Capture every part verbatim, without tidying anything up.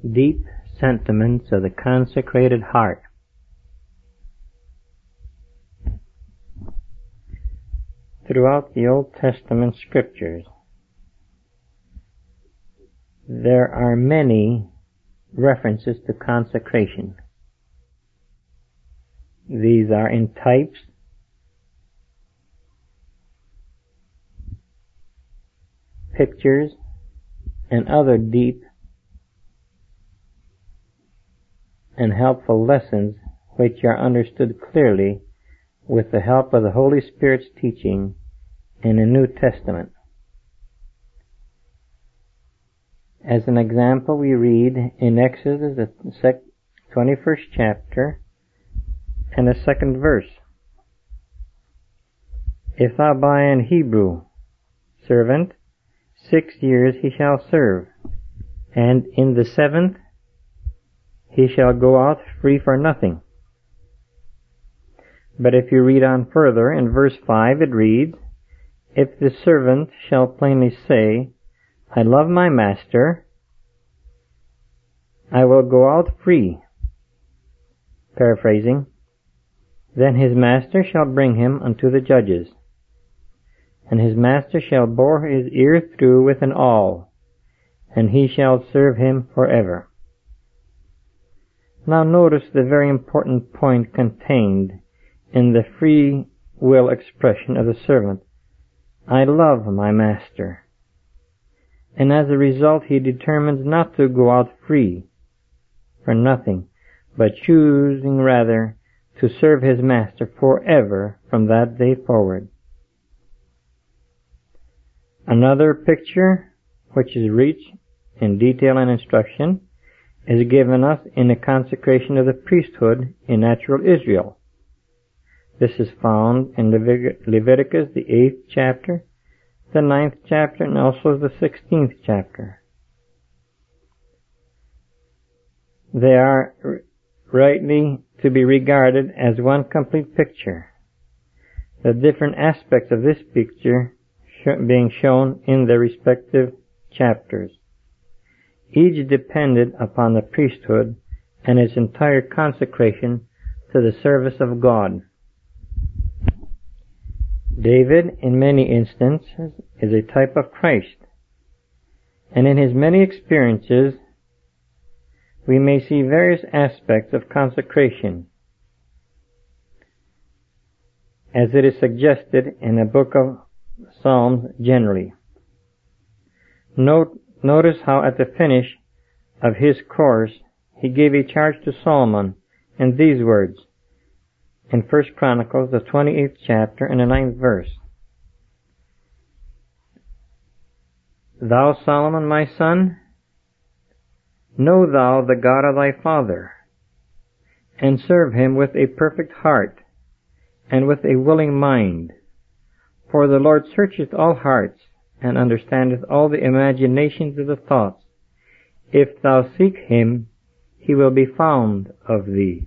Deep sentiments of the consecrated heart. Throughout the Old Testament scriptures, there are many references to consecration. These are in types, pictures, and other deep and helpful lessons which are understood clearly with the help of the Holy Spirit's teaching in the New Testament. As an example, we read in Exodus, the twenty-first chapter, and the second verse. If thou buy an Hebrew servant, six years he shall serve, and in the seventh he shall go out free for nothing. But if you read on further, in verse five it reads, If the servant shall plainly say, I love my master, I will go out free. Paraphrasing, then his master shall bring him unto the judges, and his master shall bore his ear through with an awl, and he shall serve him forever. Now notice the very important point contained in the free will expression of the servant. I love my master. And as a result, he determines not to go out free for nothing, but choosing rather to serve his master forever from that day forward. Another picture, which is rich in detail and instruction, is given us in the consecration of the priesthood in natural Israel. This is found in Leviticus, the eighth chapter, the ninth chapter, and also the sixteenth chapter. They are rightly to be regarded as one complete picture, the different aspects of this picture being shown in their respective chapters. Each depended upon the priesthood and its entire consecration to the service of God. David, in many instances, is a type of Christ, and in his many experiences, we may see various aspects of consecration, as it is suggested in the book of Psalms generally. Note, notice how at the finish of his course, he gave a charge to Solomon in these words, in First Chronicles, the twenty-eighth chapter and the ninth verse. Thou, Solomon, my son, know thou the God of thy father, and serve him with a perfect heart, and with a willing mind. For the Lord searcheth all hearts, and understandeth all the imaginations of the thoughts. If thou seek him, he will be found of thee.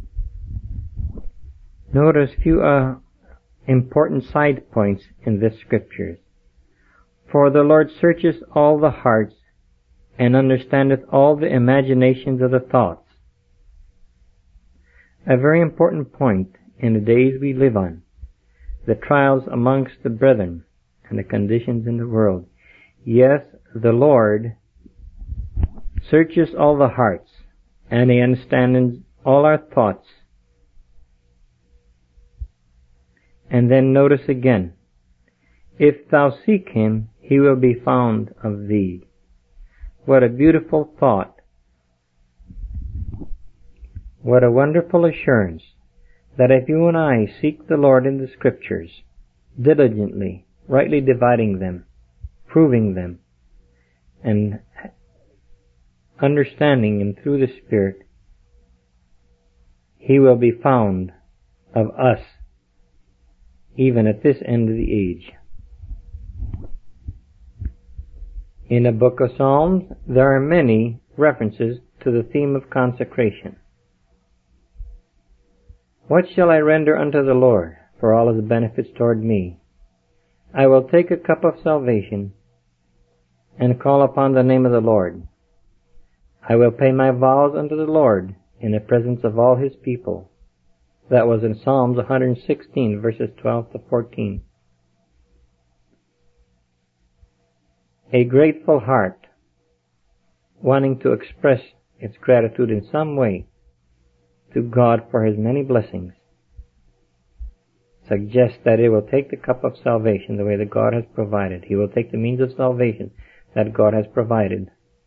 Notice few uh, important side points in this scriptures. For the Lord searcheth all the hearts, and understandeth all the imaginations of the thoughts. A very important point in the days we live on, the trials amongst the brethren, and the conditions in the world. Yes, the Lord searches all the hearts, and he understands all our thoughts. And then notice again, if thou seek him, he will be found of thee. What a beautiful thought. What a wonderful assurance that if you and I seek the Lord in the scriptures, diligently, rightly dividing them, proving them, and understanding them through the Spirit, he will be found of us, even at this end of the age. In the book of Psalms, there are many references to the theme of consecration. What shall I render unto the Lord for all his benefits toward me? I will take a cup of salvation and call upon the name of the Lord. I will pay my vows unto the Lord in the presence of all his people. That was in Psalms one hundred sixteen, verses twelve to fourteen. A grateful heart, wanting to express its gratitude in some way to God for his many blessings, suggests that it will take the cup of salvation the way that God has provided. He will take the means of salvation that God has provided.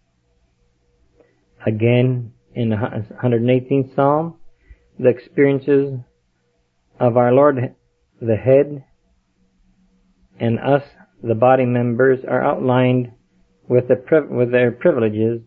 Again, in the one hundred eighteenth Psalm, the experiences of our Lord, the head, and us, the body members, are outlined with, the, with their privileges.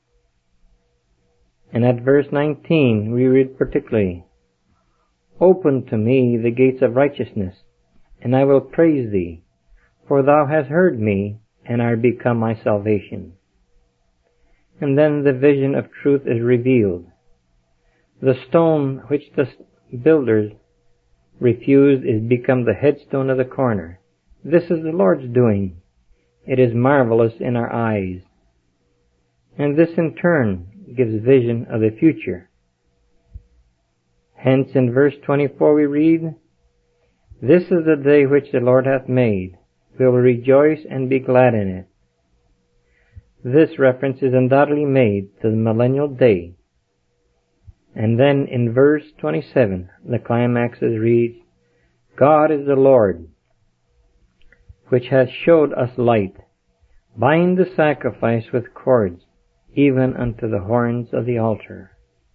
And at verse nineteen, we read particularly, "Open to me the gates of righteousness, and I will praise thee, for thou hast heard me, and art become my salvation." And then the vision of truth is revealed. The stone which the builders refused is become the headstone of the corner. This is the Lord's doing. It is marvelous in our eyes. And this in turn gives vision of the future. Hence in verse twenty-four we read, "This is the day which the Lord hath made. We will rejoice and be glad in it." This reference is undoubtedly made to the millennial day. And then in verse twenty-seven, the climax is reads, "God is the Lord, which hath showed us light. Bind the sacrifice with cords, even unto the horns of the altar."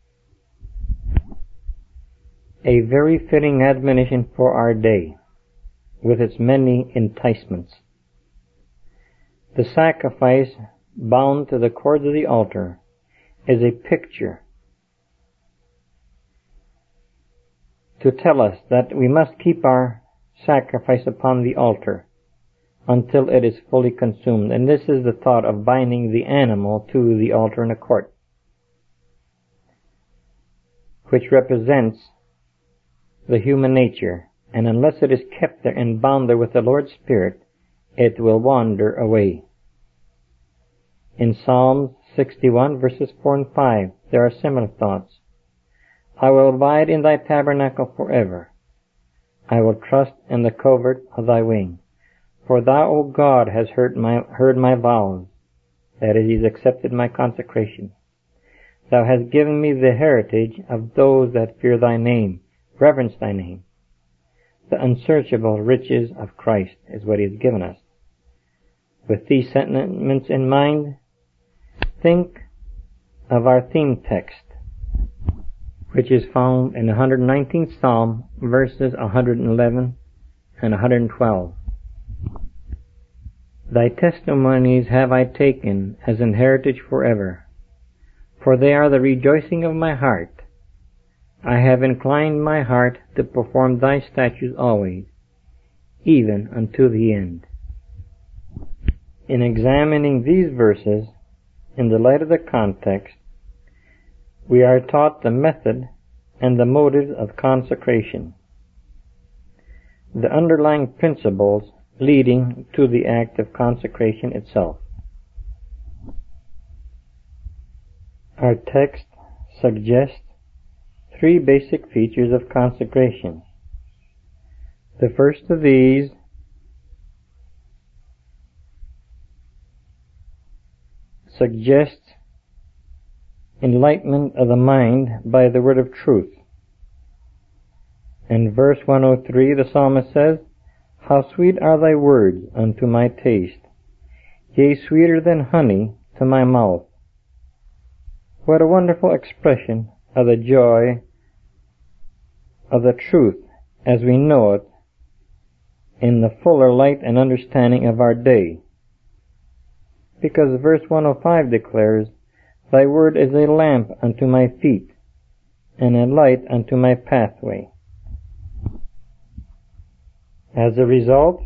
A very fitting admonition for our day, with its many enticements. The sacrifice bound to the cords of the altar is a picture to tell us that we must keep our sacrifice upon the altar until it is fully consumed. And this is the thought of binding the animal to the altar in a court, which represents the human nature. And unless it is kept there and bound there with the Lord's Spirit, it will wander away. In Psalms sixty-one, verses four and five, there are similar thoughts. "I will abide in thy tabernacle forever. I will trust in the covert of thy wing. For thou, O God, hast heard my, heard my vows." That is, he's accepted my consecration. "Thou hast given me the heritage of those that fear thy name, reverence thy name." The unsearchable riches of Christ is what he has given us. With these sentiments in mind, think of our theme text, which is found in the one hundred nineteenth Psalm, verses one hundred eleven and one hundred twelve. "Thy testimonies have I taken as an heritage forever, for they are the rejoicing of my heart. I have inclined my heart to perform thy statutes always, even unto the end." In examining these verses in the light of the context, we are taught the method and the motives of consecration, the underlying principles leading to the act of consecration itself. Our text suggests three basic features of consecration. The first of these suggests enlightenment of the mind by the word of truth. In verse one oh three, the psalmist says, "How sweet are thy words unto my taste, yea, sweeter than honey to my mouth." What a wonderful expression of the joy of the truth as we know it in the fuller light and understanding of our day. Because verse one oh five declares, "Thy word is a lamp unto my feet, and a light unto my pathway." As a result,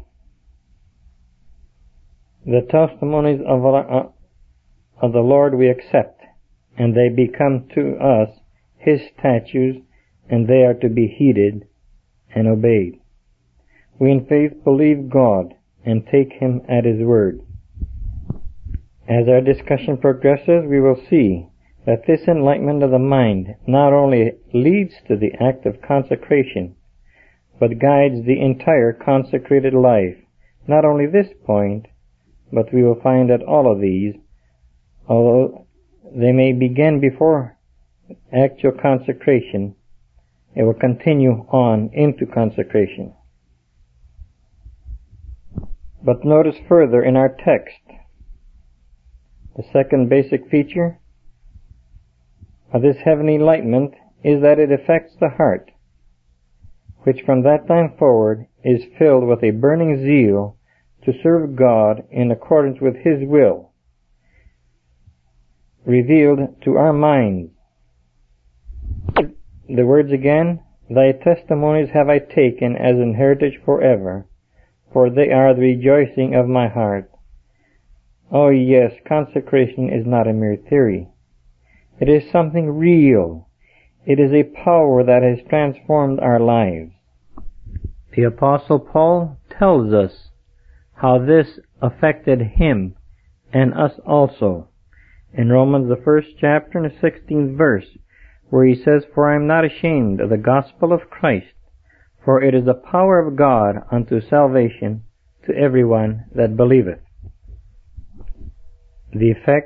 the testimonies of, uh, of the Lord we accept, and they become to us his statutes, and they are to be heeded and obeyed. We in faith believe God and take him at his word. As our discussion progresses, we will see that this enlightenment of the mind not only leads to the act of consecration, but guides the entire consecrated life. Not only this point, but we will find that all of these, although they may begin before actual consecration, it will continue on into consecration. But notice further in our text, the second basic feature of this heavenly enlightenment is that it affects the heart, which from that time forward is filled with a burning zeal to serve God in accordance with His will, revealed to our minds. The words again, "Thy testimonies have I taken as an heritage forever, for they are the rejoicing of my heart." Oh yes, consecration is not a mere theory. It is something real. It is a power that has transformed our lives. The Apostle Paul tells us how this affected him and us also in Romans, the first chapter and the sixteenth verse, where he says, "For I am not ashamed of the gospel of Christ, for it is the power of God unto salvation to everyone that believeth." The effect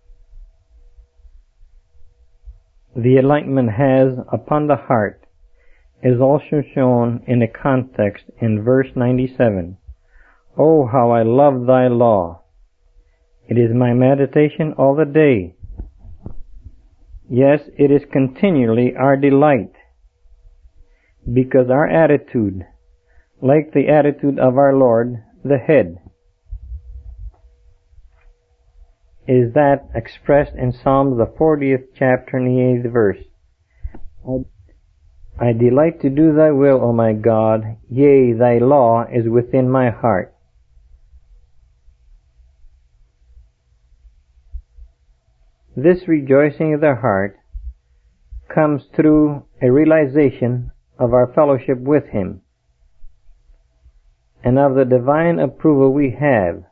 the enlightenment has upon the heart is also shown in a context in verse ninety-seven. "Oh, how I love thy law! It is my meditation all the day." Yes, it is continually our delight, because our attitude, like the attitude of our Lord, the head, is that expressed in Psalms the fortieth chapter and the eighth verse. "I delight to do thy will, O my God, yea, thy law is within my heart." This rejoicing of the heart comes through a realization of our fellowship with Him and of the divine approval we have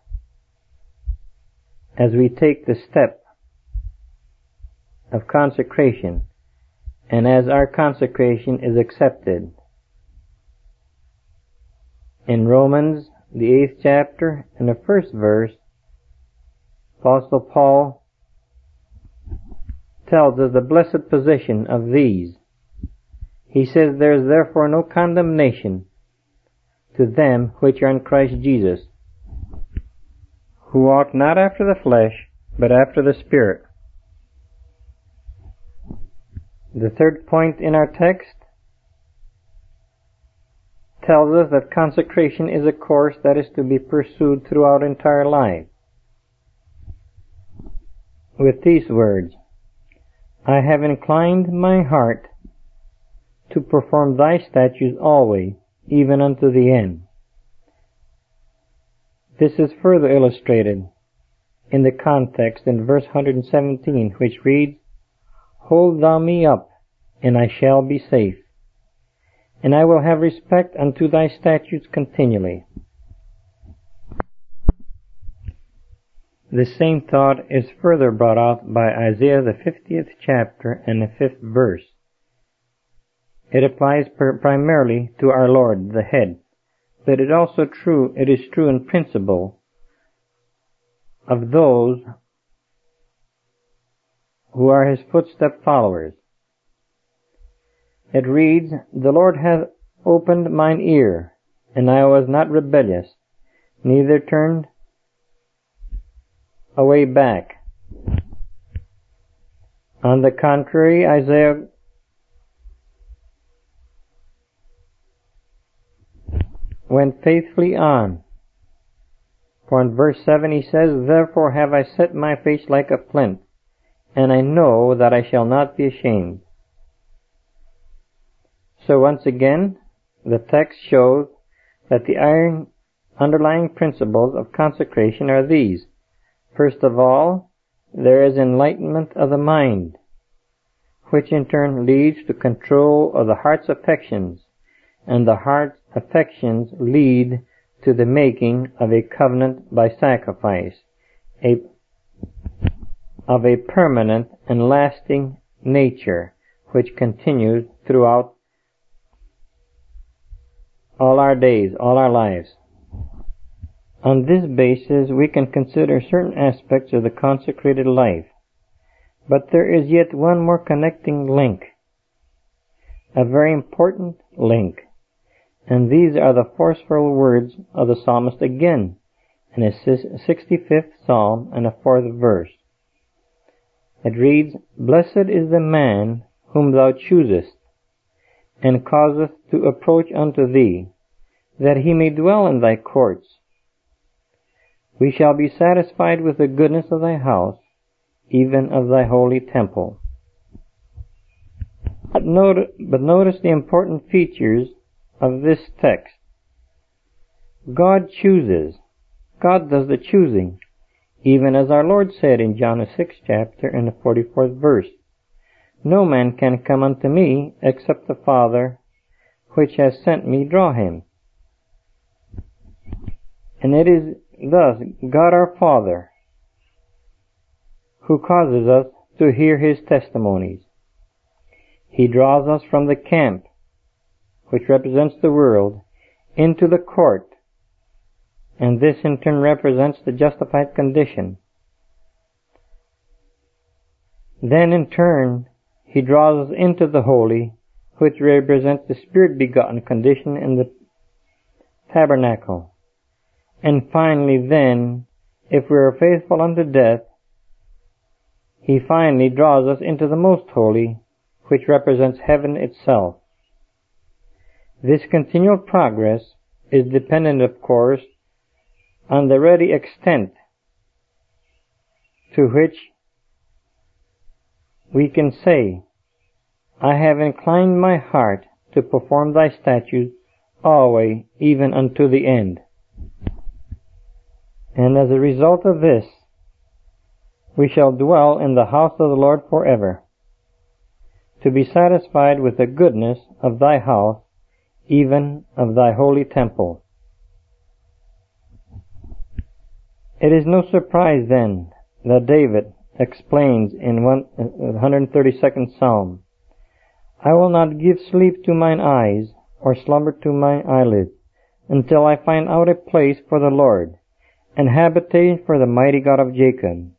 as we take the step of consecration and as our consecration is accepted. In Romans, the eighth chapter and the first verse, Apostle Paul tells us the blessed position of these. He says, "There is therefore no condemnation to them which are in Christ Jesus, who walk not after the flesh, but after the Spirit." The third point in our text tells us that consecration is a course that is to be pursued throughout entire life. With these words, "I have inclined my heart to perform thy statutes always, even unto the end." This is further illustrated in the context in verse one hundred seventeen, which reads, "Hold thou me up, and I shall be safe, and I will have respect unto thy statutes continually." The same thought is further brought out by Isaiah the fiftieth chapter and the fifth verse. It applies per- primarily to our Lord, the head, but it also true it is true in principle of those who are His footstep followers. It reads, "The Lord hath opened mine ear, and I was not rebellious, neither turned away back." On the contrary, Isaiah went faithfully on. For in verse seven he says, "Therefore have I set my face like a flint, and I know that I shall not be ashamed." So once again, the text shows that the iron underlying principles of consecration are these. First of all, there is enlightenment of the mind, which in turn leads to control of the heart's affections, and the heart's affections lead to the making of a covenant by sacrifice, a, of a permanent and lasting nature which continues throughout all our days, all our lives. On this basis, we can consider certain aspects of the consecrated life. But there is yet one more connecting link, a very important link. And these are the forceful words of the psalmist again in his sixty-fifth psalm and the fourth verse. It reads, "Blessed is the man whom thou choosest, and causeth to approach unto thee, that he may dwell in thy courts. We shall be satisfied with the goodness of thy house, even of thy holy temple." But, note, but notice the important features of this text. God chooses. God does the choosing, even as our Lord said in John the sixth chapter and the forty-fourth verse, "No man can come unto me except the Father which has sent me draw him." And it is thus God our Father who causes us to hear His testimonies. He draws us from the camp, which represents the world, into the court, and this in turn represents the justified condition. Then in turn, He draws us into the holy, which represents the Spirit-begotten condition in the tabernacle. And finally then, if we are faithful unto death, He finally draws us into the most holy, which represents heaven itself. This continual progress is dependent, of course, on the ready extent to which we can say, "I have inclined my heart to perform thy statutes always, even unto the end." And as a result of this, we shall dwell in the house of the Lord forever, to be satisfied with the goodness of thy house, even of thy holy temple. It is no surprise then that David explains in one hundred thirty-second Psalm, "I will not give sleep to mine eyes, or slumber to mine eyelids, until I find out a place for the Lord, an habitation for the mighty God of Jacob."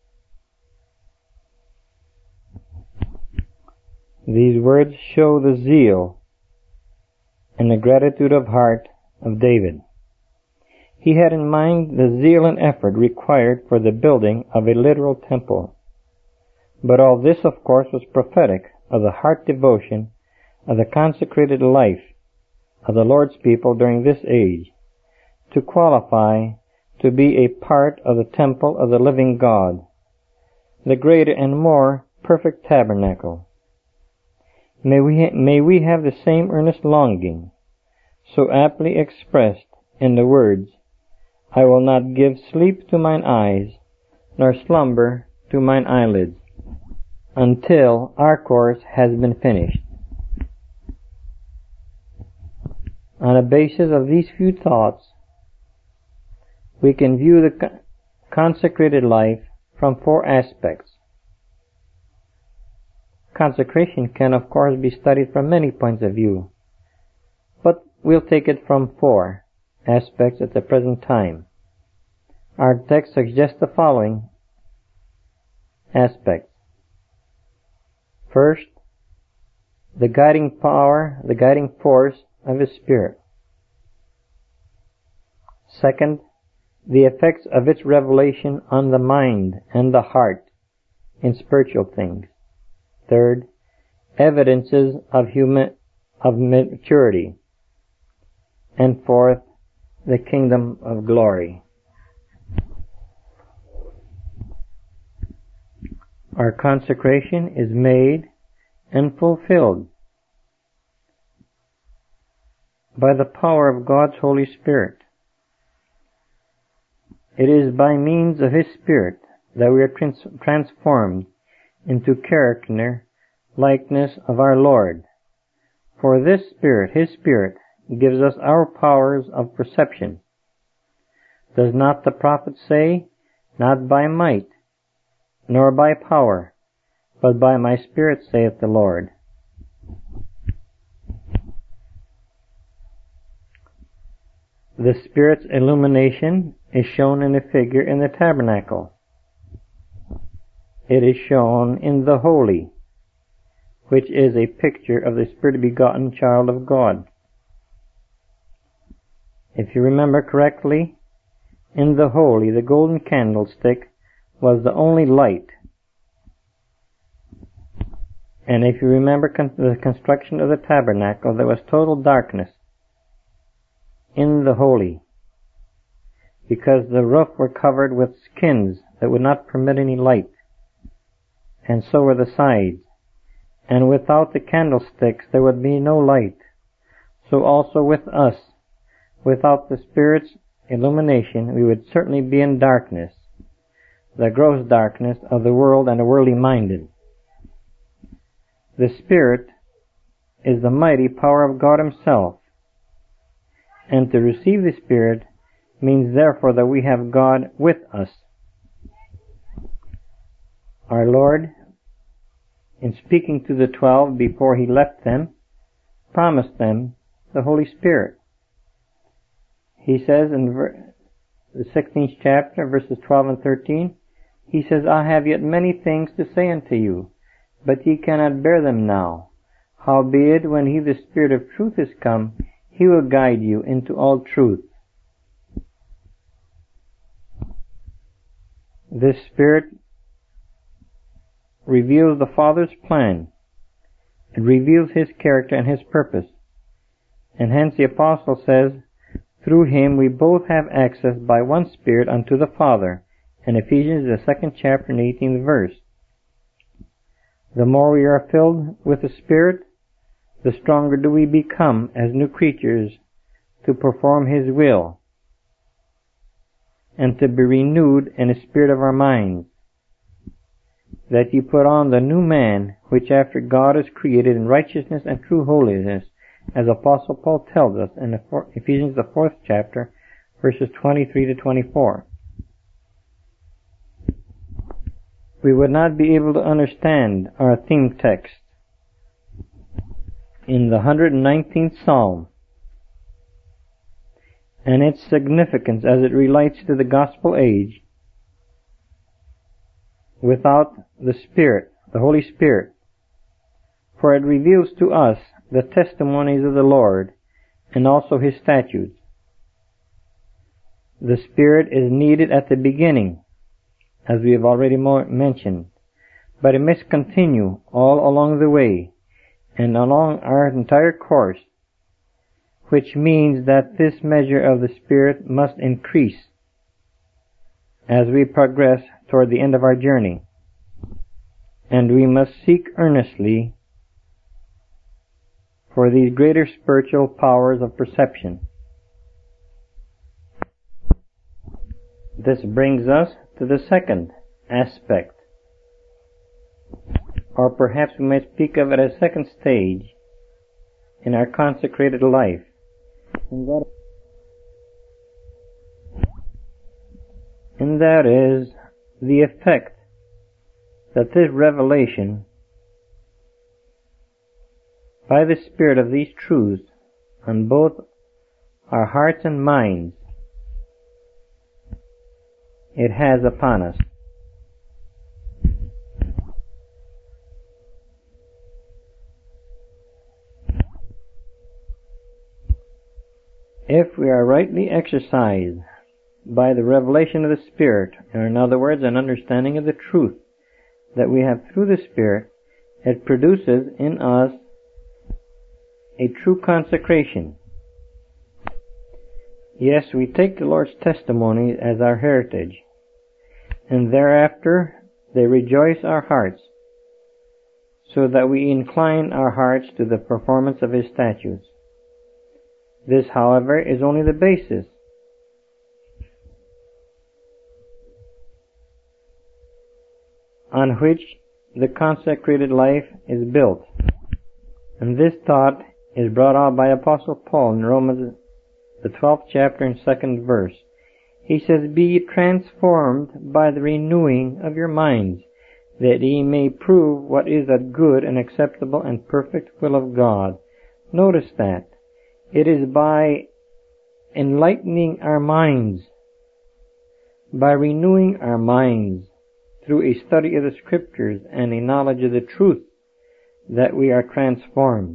These words show the zeal and the gratitude of heart of David. He had in mind the zeal and effort required for the building of a literal temple. But all this, of course, was prophetic of the heart devotion of the consecrated life of the Lord's people during this age, to qualify to be a part of the temple of the living God, the greater and more perfect tabernacle. May we, ha- may we have the same earnest longing, so aptly expressed in the words, "I will not give sleep to mine eyes, nor slumber to mine eyelids, until our course has been finished." On the basis of these few thoughts, we can view the consecrated life from four aspects. Consecration can, of course, be studied from many points of view, but we'll take it from four aspects at the present time. Our text suggests the following aspects. First, the guiding power, the guiding force of His Spirit. Second, the effects of its revelation on the mind and the heart in spiritual things. Third, evidences of human, of maturity. And fourth, the kingdom of glory. Our consecration is made and fulfilled by the power of God's Holy Spirit. It is by means of His Spirit that we are trans- transformed into character likeness of our Lord. For this Spirit, His Spirit, gives us our powers of perception. Does not the prophet say, "Not by might, nor by power, but by my Spirit, saith the Lord. The Spirit's illumination is shown in a figure in the tabernacle. It is shown in the holy, which is a picture of the Spirit-begotten child of God. If you remember correctly, in the holy, the golden candlestick was the only light. And if you remember con- the construction of the tabernacle, there was total darkness in the holy, because the roof were covered with skins that would not permit any light, and so were the sides. And without the candlesticks there would be no light. So also with us, without the Spirit's illumination, we would certainly be in darkness, the gross darkness of the world and the worldly minded. The Spirit is the mighty power of God Himself, and to receive the Spirit means therefore that we have God with us. Our Lord, in speaking to the twelve before He left them, promised them the Holy Spirit. He says in ver- the sixteenth chapter, verses twelve and thirteen, He says, I have yet many things to say unto you, but ye cannot bear them now. Howbeit, when He, the Spirit of truth, is come, He will guide you into all truth. This Spirit reveals the Father's plan. It reveals His character and His purpose. And hence the Apostle says, through Him we both have access by one Spirit unto the Father, in Ephesians the second chapter and eighteenth verse. The more we are filled with the Spirit, the stronger do we become as new creatures to perform His will, and to be renewed in the spirit of our minds, that ye put on the new man, which after God is created in righteousness and true holiness, as Apostle Paul tells us in Ephesians the fourth chapter, verses twenty-three to twenty-four. We would not be able to understand our theme text in the one hundred nineteenth Psalm and its significance as it relates to the gospel age without the Spirit, the Holy Spirit. For it reveals to us the testimonies of the Lord and also His statutes. The Spirit is needed at the beginning, as we have already mentioned, but it must continue all along the way and along our entire course, which means that this measure of the Spirit must increase as we progress toward the end of our journey. And we must seek earnestly for these greater spiritual powers of perception. This brings us to the second aspect, or perhaps we might speak of it as second stage in our consecrated life. And that, and that is the effect that this revelation by the Spirit of these truths on both our hearts and minds it has upon us. If we are rightly exercised by the revelation of the Spirit, or in other words, an understanding of the truth that we have through the Spirit, it produces in us a true consecration. Yes, we take the Lord's testimony as our heritage, and thereafter they rejoice our hearts, so that we incline our hearts to the performance of His statutes. This, however, is only the basis. On which the consecrated life is built. And this thought is brought out by Apostle Paul in Romans the twelfth chapter and second verse. He says, Be ye transformed by the renewing of your minds, that ye may prove what is that good and acceptable and perfect will of God. Notice that. It is by enlightening our minds, by renewing our minds through a study of the Scriptures and a knowledge of the truth, that we are transformed.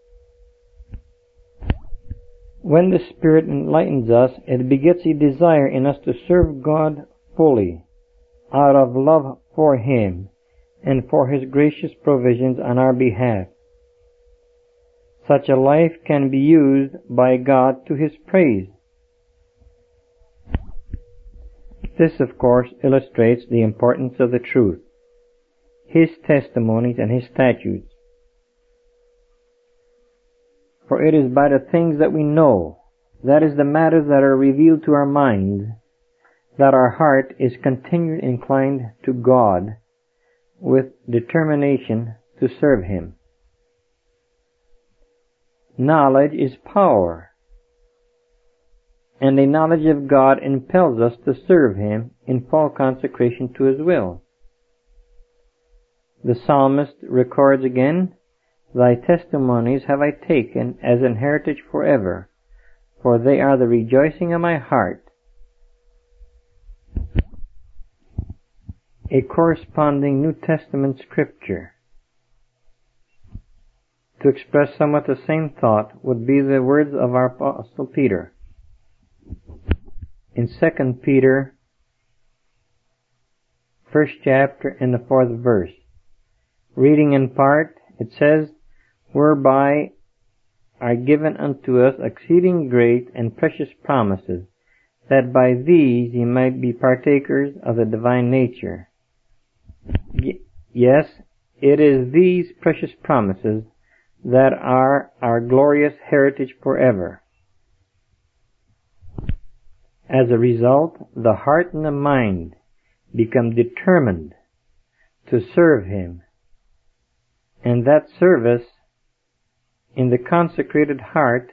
When the Spirit enlightens us, it begets a desire in us to serve God fully, out of love for Him and for His gracious provisions on our behalf. Such a life can be used by God to His praise. This, of course, illustrates the importance of the truth, His testimonies and His statutes. For it is by the things that we know, that is, the matters that are revealed to our minds, that our heart is continually inclined to God with determination to serve Him. Knowledge is power, and the knowledge of God impels us to serve Him in full consecration to His will. The psalmist records again, Thy testimonies have I taken as an heritage forever, for they are the rejoicing of my heart. A corresponding New Testament scripture to express somewhat the same thought would be the words of our Apostle Peter. In Second Peter, first chapter and the fourth verse, reading in part, it says, Whereby are given unto us exceeding great and precious promises, that by these ye might be partakers of the divine nature. Y- yes, it is these precious promises that are our glorious heritage forever. As a result, the heart and the mind become determined to serve Him, and that service in the consecrated heart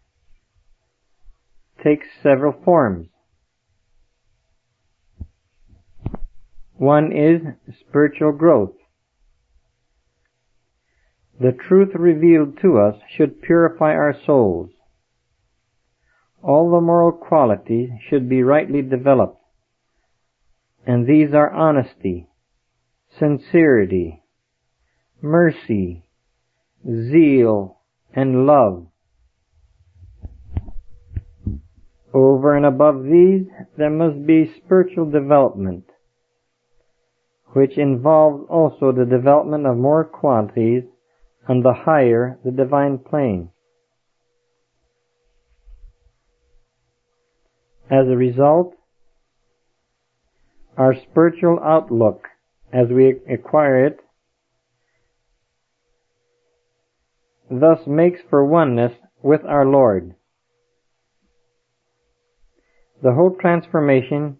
takes several forms. One is spiritual growth. The truth revealed to us should purify our souls. All the moral qualities should be rightly developed, and these are honesty, sincerity, mercy, zeal, and love. Over and above these, there must be spiritual development, which involves also the development of more qualities on the higher, the divine plane. As a result, our spiritual outlook, as we acquire it, thus makes for oneness with our Lord. The whole transformation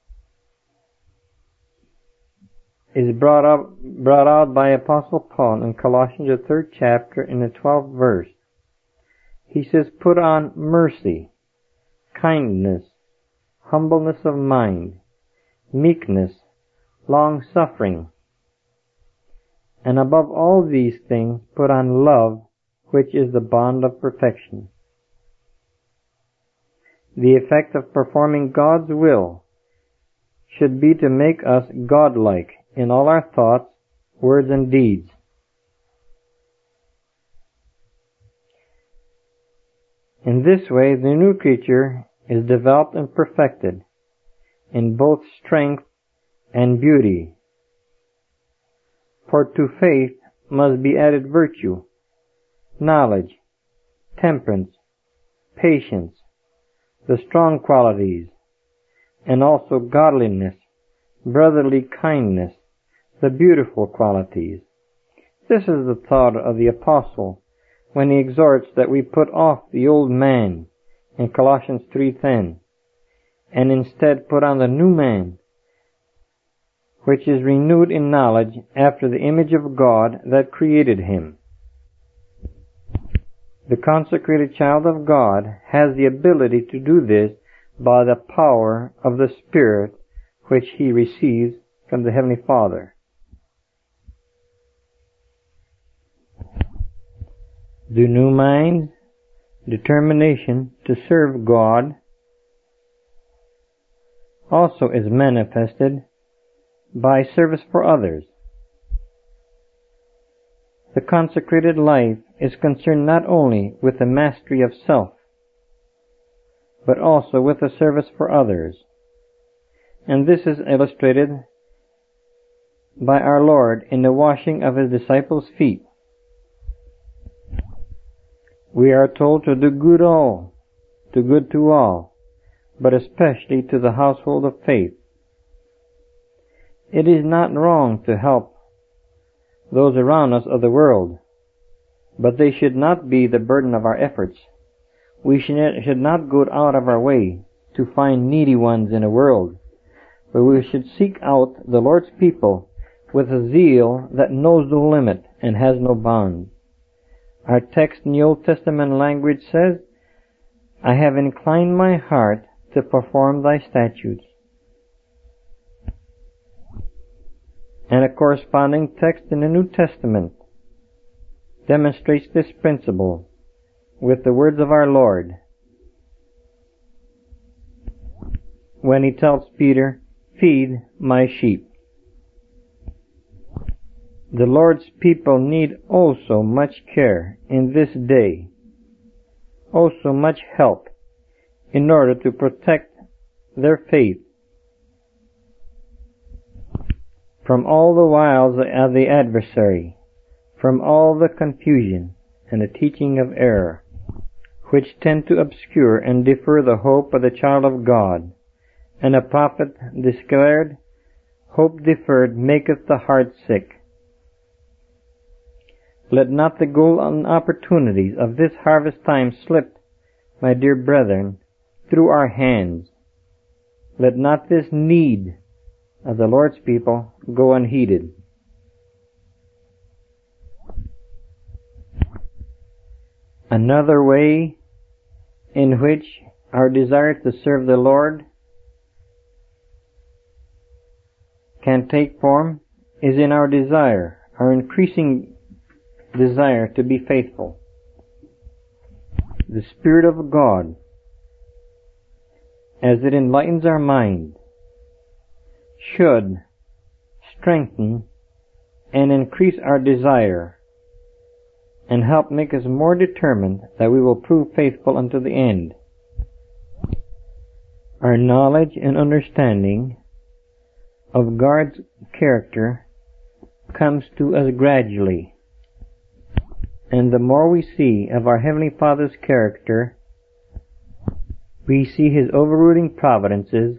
is brought up, brought out by Apostle Paul in Colossians the third chapter in the twelfth verse. He says, Put on mercy, kindness, humbleness of mind, meekness, long-suffering, and above all these things put on love, which is the bond of perfection. The effect of performing God's will should be to make us godlike in all our thoughts, words, and deeds. In this way, the new creature is developed and perfected in both strength and beauty. For to faith must be added virtue, knowledge, temperance, patience, the strong qualities, and also godliness, brotherly kindness, the beautiful qualities. This is the thought of the apostle when he exhorts that we put off the old man in Colossians three ten, and instead put on the new man, which is renewed in knowledge after the image of God that created him. The consecrated child of God has the ability to do this by the power of the Spirit which he receives from the Heavenly Father. The new mind's determination to serve God also is manifested by service for others. The consecrated life is concerned not only with the mastery of self, but also with the service for others. And this is illustrated by our Lord in the washing of His disciples' feet. We are told to do good all, do good to all, but especially to the household of faith. It is not wrong to help those around us of the world, but they should not be the burden of our efforts. We should not go out of our way to find needy ones in the world, but we should seek out the Lord's people with a zeal that knows no limit and has no bounds. Our text in the Old Testament language says, I have inclined my heart to perform thy statutes. And a corresponding text in the New Testament demonstrates this principle with the words of our Lord when He tells Peter, feed my sheep. The Lord's people need also much care in this day, also much help in order to protect their faith from all the wiles of the adversary, from all the confusion and the teaching of error, which tend to obscure and defer the hope of the child of God. And a prophet declared, hope deferred maketh the heart sick. Let not the golden opportunities of this harvest time slip, my dear brethren, through our hands. Let not this need of the Lord's people go unheeded. Another way in which our desire to serve the Lord can take form is in our desire, our increasing desire to be faithful. The Spirit of God, as it enlightens our mind, should strengthen and increase our desire and help make us more determined that we will prove faithful unto the end. Our knowledge and understanding of God's character comes to us gradually. And the more we see of our Heavenly Father's character, we see His overruling providences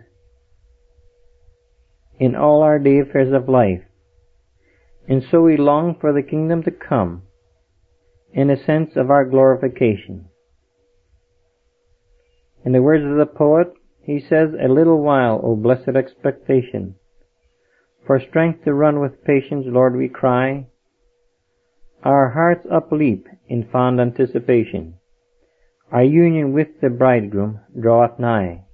in all our day affairs of life. And so we long for the kingdom to come in a sense of our glorification. In the words of the poet, he says, a little while, O blessed expectation, for strength to run with patience, Lord, we cry. Our hearts upleap in fond anticipation. Our union with the bridegroom draweth nigh.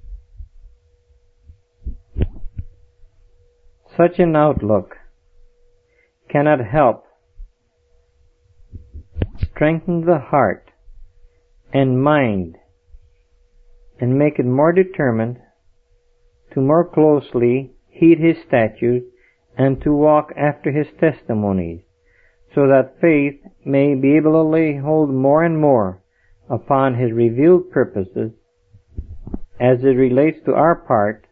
Such an outlook cannot help strengthen the heart and mind and make it more determined to more closely heed His statutes and to walk after His testimonies, so that faith may be able to lay hold more and more upon His revealed purposes as it relates to our part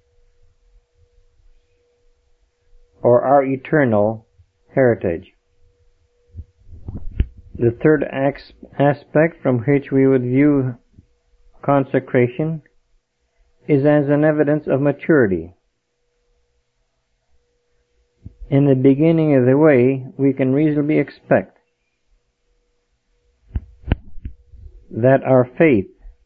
or our eternal heritage. The third aspect from which we would view consecration is as an evidence of maturity. In the beginning of the way, we can reasonably expect that our faith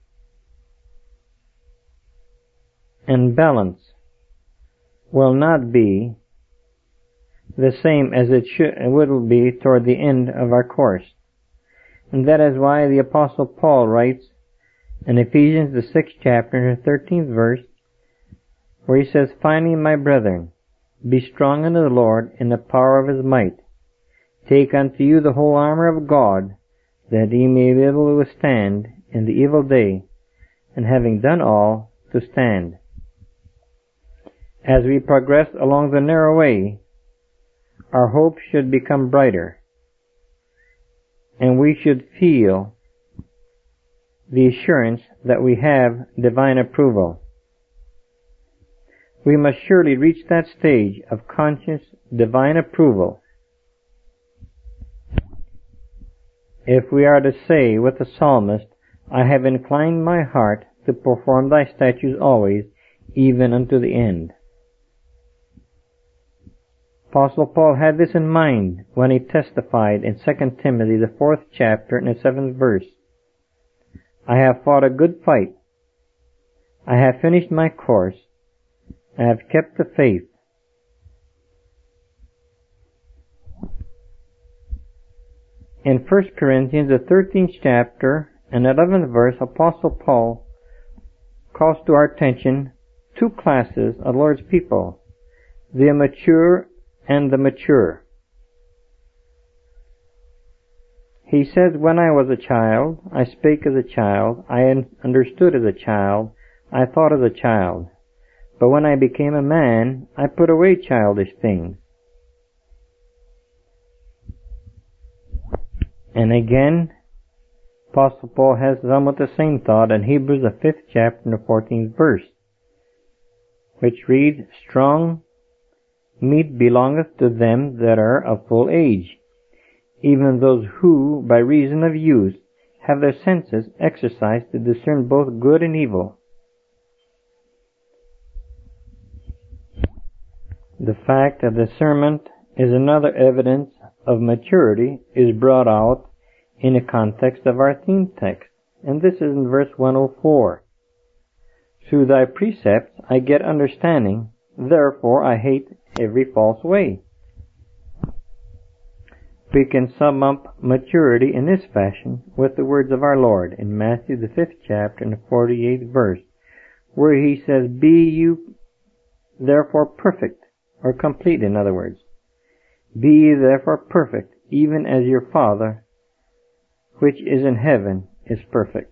and balance will not be the same as it should, will be toward the end of our course. And that is why the Apostle Paul writes in Ephesians, the sixth chapter, and the thirteenth verse, where he says, finally, my brethren, be strong in the Lord in the power of His might. Take unto you the whole armor of God, that ye may be able to withstand in the evil day, and having done all, to stand. As we progress along the narrow way, our hope should become brighter, and we should feel the assurance that we have divine approval. We must surely reach that stage of conscious divine approval if we are to say with the psalmist, I have inclined my heart to perform thy statutes always, even unto the end. Apostle Paul had this in mind when he testified in Second Timothy, the fourth chapter and the seventh verse. I have fought a good fight. I have finished my course. I have kept the faith. In First Corinthians, the thirteenth chapter and eleventh verse, Apostle Paul calls to our attention two classes of the Lord's people, the immature and the mature. He says, when I was a child, I spake as a child, I understood as a child, I thought as a child. But when I became a man, I put away childish things. And again, Apostle Paul has somewhat the same thought in Hebrews, the fifth chapter and the fourteenth verse, which reads, strong meat belongeth to them that are of full age, even those who, by reason of use, have their senses exercised to discern both good and evil. The fact that discernment is another evidence of maturity is brought out in the context of our theme text, and this is in verse one oh four. Through thy precepts I get understanding, therefore I hate every false way. We can sum up maturity in this fashion with the words of our Lord in Matthew the fifth chapter and the forty-eighth verse, where he says, be you therefore perfect, or complete in other words. Be ye therefore perfect, even as your Father, which is in heaven, is perfect.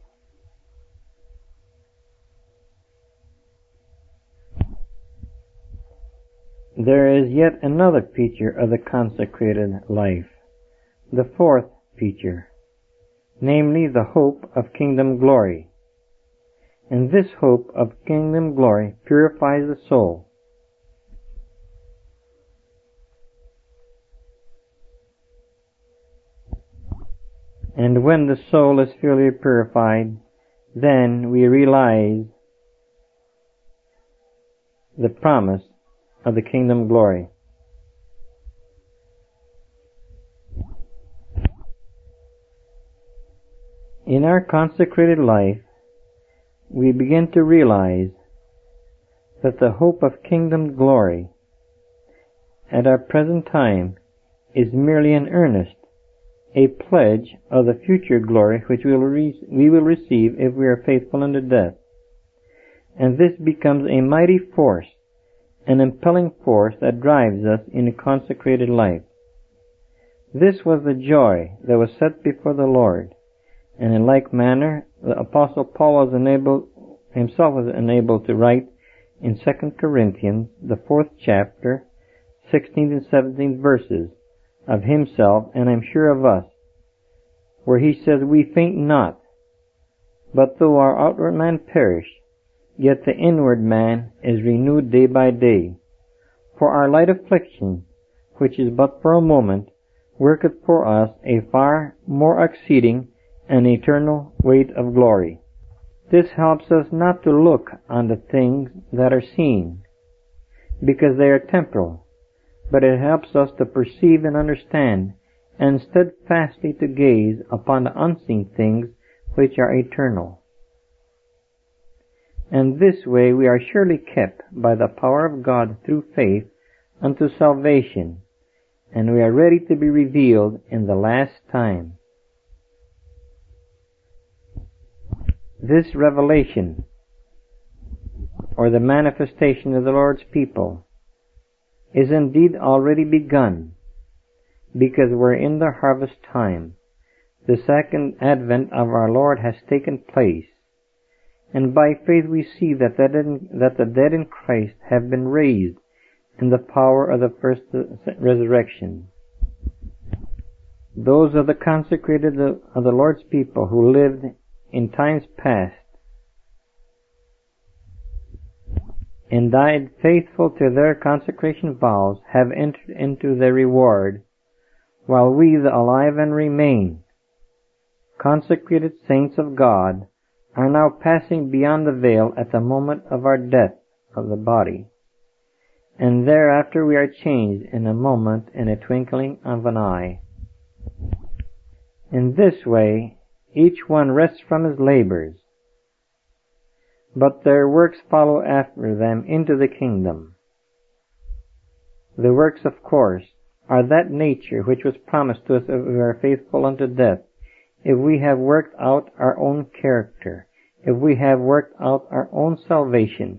There is yet another feature of the consecrated life, the fourth feature, namely the hope of kingdom glory. And this hope of kingdom glory purifies the soul. And when the soul is fully purified, then we realize the promise of the kingdom glory. In our consecrated life, we begin to realize that the hope of kingdom glory at our present time is merely an earnest, a pledge of the future glory which we will, re- we will receive if we are faithful unto death. And this becomes a mighty force, an impelling force that drives us in a consecrated life. This was the joy that was set before the Lord, and in like manner the Apostle Paul was enabled, himself was enabled to write in Second Corinthians, the fourth chapter, sixteenth and seventeenth verses, of himself, and I'm sure of us, where he says, we faint not, but though our outward man perish, yet the inward man is renewed day by day. For our light affliction, which is but for a moment, worketh for us a far more exceeding and eternal weight of glory. This helps us not to look on the things that are seen, because they are temporal, but it helps us to perceive and understand, and steadfastly to gaze upon the unseen things which are eternal. And this way we are surely kept by the power of God through faith unto salvation, and we are ready to be revealed in the last time. This revelation, or the manifestation of the Lord's people, is indeed already begun, because we're in the harvest time. the second advent of our Lord has taken place, and by faith we see that the dead, that the dead in Christ have been raised in the power of the first resurrection. Those of the consecrated of the Lord's people who lived in times past and died faithful to their consecration vows have entered into their reward, while we, the alive and remain, consecrated saints of God, are now passing beyond the veil at the moment of our death of the body, and thereafter we are changed in a moment, in a twinkling of an eye. In this way, each one rests from his labors, but their works follow after them into the kingdom. The works, of course, are that nature which was promised to us if we are faithful unto death, if we have worked out our own character, if we have worked out our own salvation,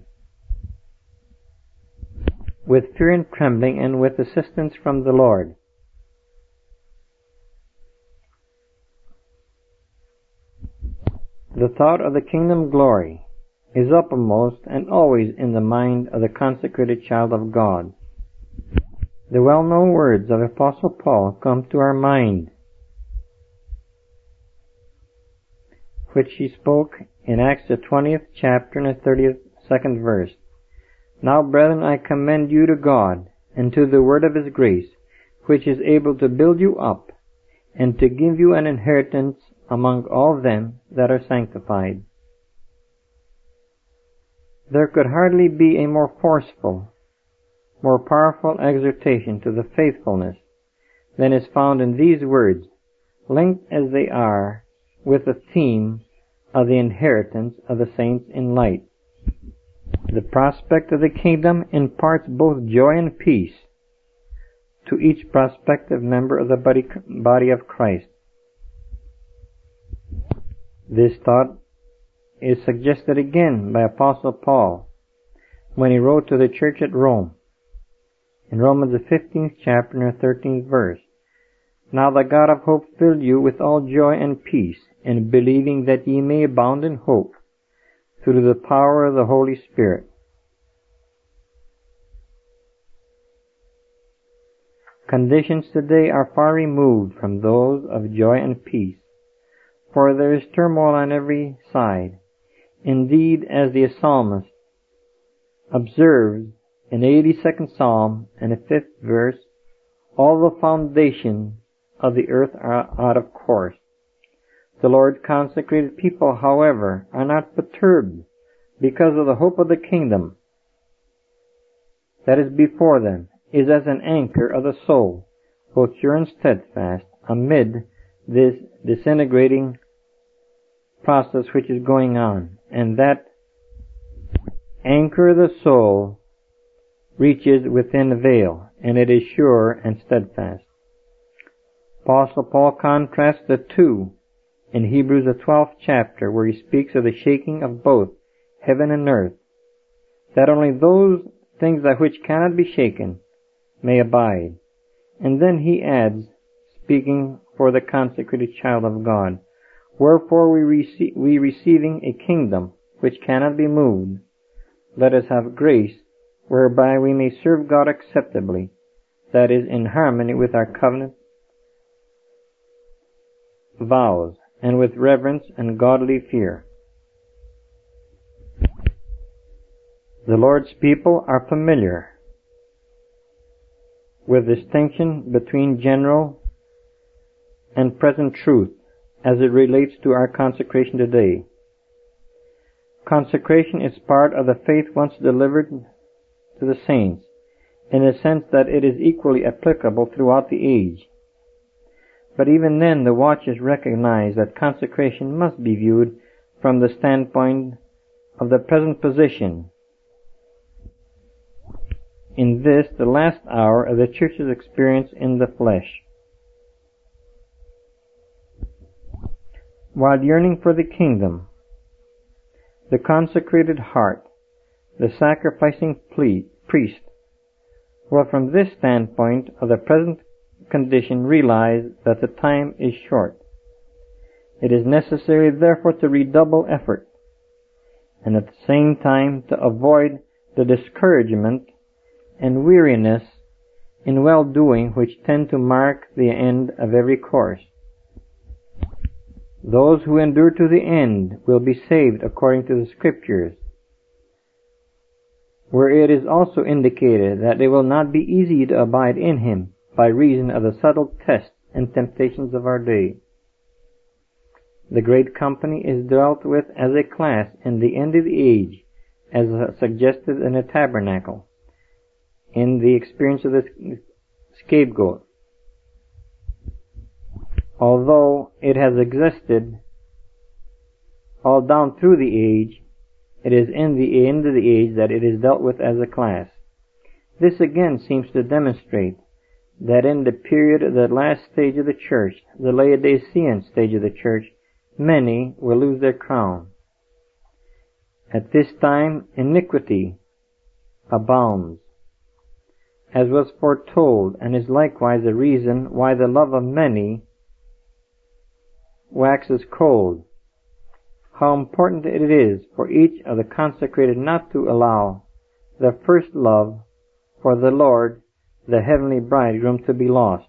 with fear and trembling and with assistance from the Lord. The thought of the kingdom glory is uppermost and always in the mind of the consecrated child of God. The well-known words of Apostle Paul come to our mind, which he spoke in Acts the twentieth chapter and the thirty-second verse. Now, brethren, I commend you to God and to the word of his grace, which is able to build you up and to give you an inheritance among all them that are sanctified. There could hardly be a more forceful, more powerful exhortation to the faithfulness than is found in these words, linked as they are with the theme of the inheritance of the saints in light. The prospect of the kingdom imparts both joy and peace to each prospective member of the body, body of Christ. This thought is suggested again by Apostle Paul when he wrote to the church at Rome, in Romans the fifteenth chapter and the thirteenth verse. Now the God of hope fill you with all joy and peace, in believing that ye may abound in hope, through the power of the Holy Spirit. Conditions today are far removed from those of joy and peace, for there is turmoil on every side. Indeed, as the psalmist observes in the eighty-second Psalm and the fifth verse, all the foundations of the earth are out of course. The Lord's consecrated people, however, are not perturbed because of the hope of the kingdom that is before them, is as an anchor of the soul, both sure and steadfast, amid this disintegrating process which is going on. And that anchor of the soul reaches within the veil, and it is sure and steadfast. Apostle Paul contrasts the two in Hebrews the twelfth chapter, where he speaks of the shaking of both heaven and earth, that only those things that which cannot be shaken may abide. And then he adds, speaking for the consecrated child of God, wherefore we, receive, we receiving a kingdom which cannot be moved, let us have grace whereby we may serve God acceptably, that is, in harmony with our covenant vows, and with reverence and godly fear. The Lord's people are familiar with distinction between general and present truth as it relates to our consecration today. Consecration is part of the faith once delivered to the saints, in the sense that it is equally applicable throughout the age. But even then, the watchers recognize that consecration must be viewed from the standpoint of the present position. In this, the last hour of the church's experience in the flesh. While yearning for the kingdom, the consecrated heart, the sacrificing priest, will from this standpoint of the present condition realize that the time is short, It is necessary therefore to redouble effort, and at the same time to avoid the discouragement and weariness in well-doing which tend to mark the end of every course. Those who endure to the end will be saved according to the Scriptures, where it is also indicated that it will not be easy to abide in Him by reason of the subtle tests and temptations of our day. The great company is dealt with as a class in the end of the age, as suggested in the tabernacle, in the experience of the scapegoat. Although it has existed all down through the age, it is in the end of the age that it is dealt with as a class. This again seems to demonstrate that in the period of the last stage of the church, the Laodicean stage of the church, many will lose their crown. At this time, iniquity abounds, as was foretold, and is likewise the reason why the love of many waxes cold. How important it is for each of the consecrated not to allow their first love for the Lord, the heavenly bridegroom, to be lost.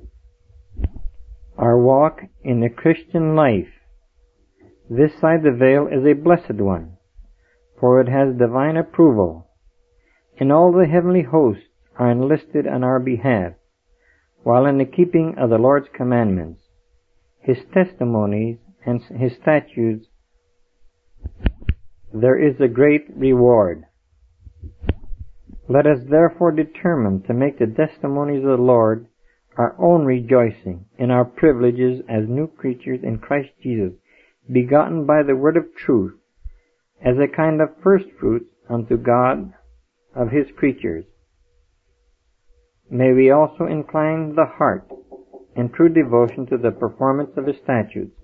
Our walk in the Christian life, this side the veil, is a blessed one, for it has divine approval, and all the heavenly hosts are enlisted on our behalf, while in the keeping of the Lord's commandments, His testimonies, and His statutes, there is a great reward. Let us therefore determine to make the testimonies of the Lord our own rejoicing in our privileges as new creatures in Christ Jesus, begotten by the word of truth, as a kind of first fruits unto God of His creatures. May we also incline the heart in true devotion to the performance of His statutes,